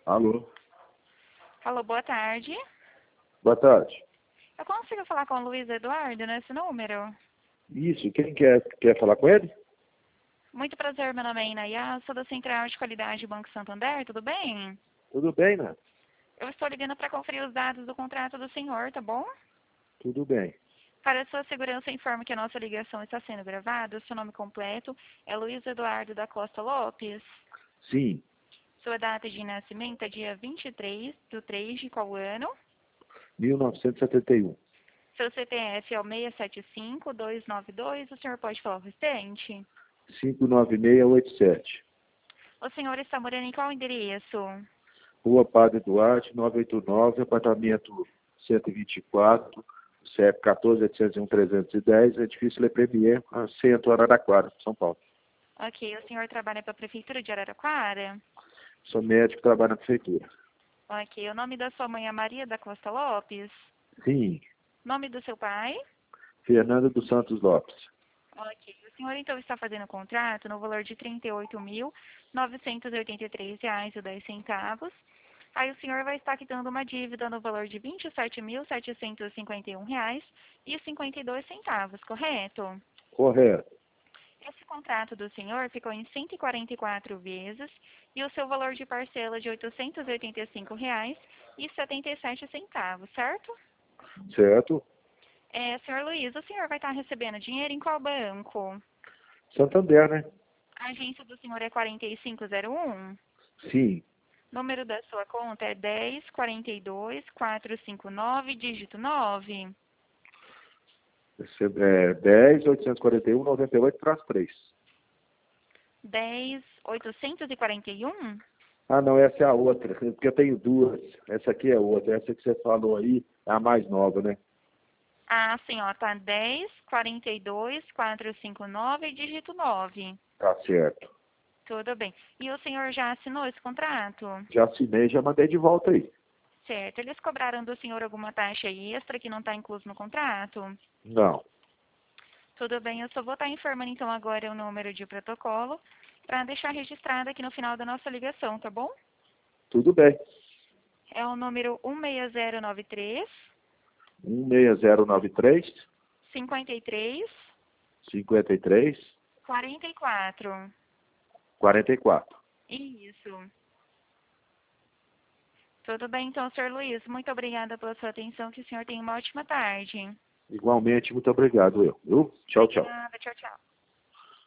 Alô? Alô, boa tarde. Boa tarde. Eu consigo falar com o Luiz Eduardo nesse número? Isso, quem quer falar com ele? Muito prazer, meu nome é Inaya, sou da Central de Qualidade Banco Santander, tudo bem? Tudo bem, né? Eu estou ligando para conferir os dados do contrato do senhor, tá bom? Tudo bem. Para sua segurança, informo que a nossa ligação está sendo gravada. O seu nome completo é Luiz Eduardo da Costa Lopes. Sim, Sua data de nascimento é dia 23/3 de qual ano? 1971. Seu CPF é o 675292. O senhor pode falar o restante? 59687. O senhor está morando em qual endereço? Rua Padre Duarte, 989, apartamento 124, CEP 14.801.310, edifício Le Premier, Centro Araraquara, São Paulo. Ok, o senhor trabalha para a Prefeitura de Araraquara? Sou médico, trabalho na prefeitura. Ok, o nome da sua mãe é Maria da Costa Lopes? Sim, Nome do seu pai? Fernanda dos Santos Lopes. Ok, o senhor então está fazendo um contrato no valor de R$ 38.983,10. Aí o senhor vai estar quitando uma dívida no valor de R$ 27.751,52, correto? Correto. Esse contrato do senhor ficou em 144 vezes e o seu valor de parcela de R$ 885,77, certo? Certo? Senhor Luiz, o senhor vai estar recebendo dinheiro em qual banco? Santander, né? A agência do senhor é 4501? Sim. Número da sua conta é 10 42 459, dígito 9. Esse é 10.841.98-3. 10 841? Ah, não, essa é a outra, porque eu tenho duas. Essa aqui é outra. Essa que você falou aí é a mais nova, né? Ah, sim, ó, tá 10 42 459, dígito 9. Tá certo. Tudo bem. E o senhor já assinou esse contrato? Já assinei, já mandei de volta aí. Certo. Eles cobraram do senhor alguma taxa extra que não está incluso no contrato? Não. Tudo bem, eu só vou estar informando então agora o número de protocolo para deixar registrado aqui no final da nossa ligação, tá bom? Tudo bem. É o número 16093 16093 53 53 44. 44. Isso. Tudo bem então, Sr. Luiz. Muito obrigada pela sua atenção. Que o senhor tenha uma ótima tarde. Igualmente, muito obrigado, eu. Viu? Tchau, tchau. Obrigada. Tchau, tchau.